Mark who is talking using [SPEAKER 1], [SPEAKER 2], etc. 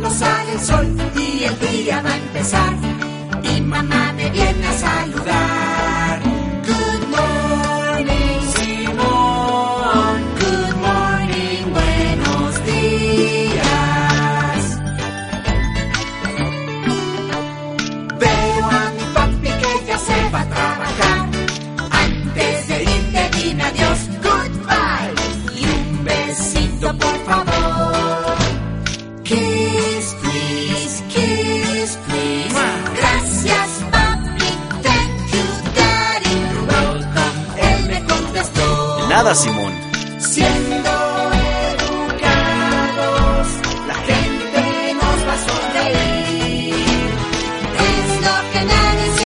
[SPEAKER 1] cuando sale el sol y el día va a empezar. Y mamá me viene a saludar. Good morning, Simón. Good morning, buenos días. Veo a mi papi que ya se va a trabajar. Antes de irte dime adiós, goodbye. Y un besito por favor. Kiss, please, kiss, please. Gracias, papi, thank you, daddy. You're welcome, él me contestó.
[SPEAKER 2] De nada, Simón.
[SPEAKER 1] Siempre